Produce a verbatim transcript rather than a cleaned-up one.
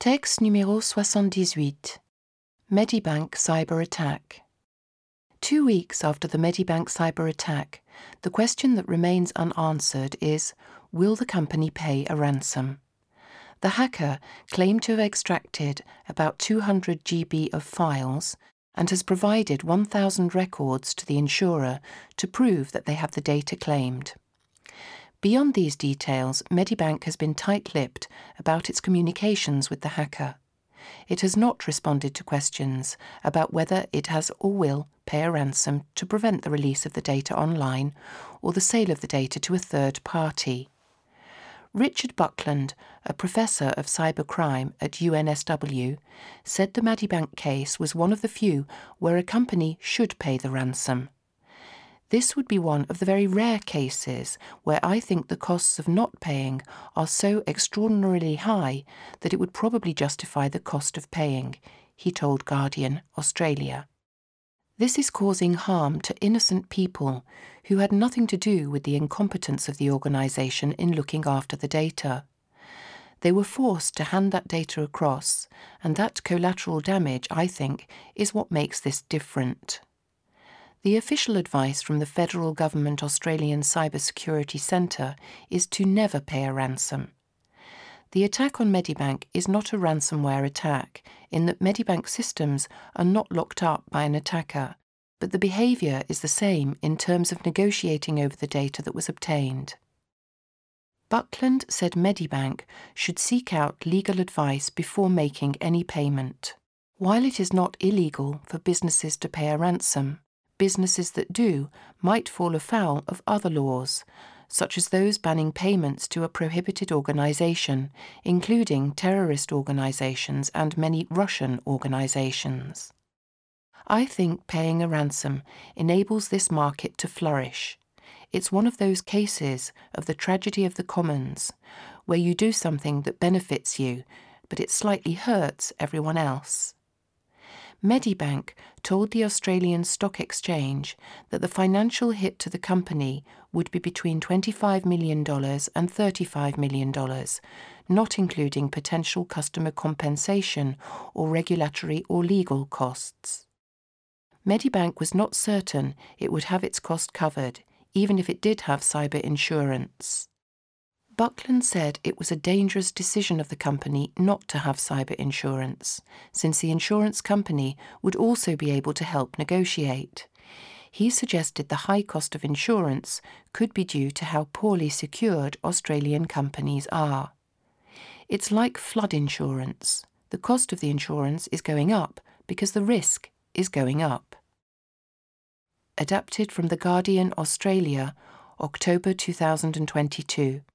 Texte numéro soixante-dix-huit. Medibank cyber attack. Two weeks after the Medibank cyber attack, the question that remains unanswered is, will the company pay a ransom? The hacker claimed to have extracted about two hundred gigabytes of files and has provided one thousand records to the insurer to prove that they have the data claimed. Beyond these details, Medibank has been tight-lipped about its communications with the hacker. It has not responded to questions about whether it has or will pay a ransom to prevent the release of the data online or the sale of the data to a third party. Richard Buckland, a professor of cybercrime at U N S W, said the Medibank case was one of the few where a company should pay the ransom. This would be one of the very rare cases where I think the costs of not paying are so extraordinarily high that it would probably justify the cost of paying, he told Guardian Australia. This is causing harm to innocent people who had nothing to do with the incompetence of the organisation in looking after the data. They were forced to hand that data across, and that collateral damage, I think, is what makes this different. The official advice from the Federal Government Australian Cybersecurity Centre is to never pay a ransom. The attack on Medibank is not a ransomware attack, in that Medibank systems are not locked up by an attacker, but the behaviour is the same in terms of negotiating over the data that was obtained. Buckland said Medibank should seek out legal advice before making any payment. While it is not illegal for businesses to pay a ransom, businesses that do might fall afoul of other laws, such as those banning payments to a prohibited organisation, including terrorist organisations and many Russian organisations. I think paying a ransom enables this market to flourish. It's one of those cases of the tragedy of the commons, where you do something that benefits you, but it slightly hurts everyone else. Medibank told the Australian Stock Exchange that the financial hit to the company would be between twenty-five million dollars and thirty-five million dollars, not including potential customer compensation or regulatory or legal costs. Medibank was not certain it would have its cost covered, even if it did have cyber insurance. Buckland said it was a dangerous decision of the company not to have cyber insurance, since the insurance company would also be able to help negotiate. He suggested the high cost of insurance could be due to how poorly secured Australian companies are. It's like flood insurance. The cost of the insurance is going up because the risk is going up. Adapted from The Guardian Australia, October two thousand twenty-two.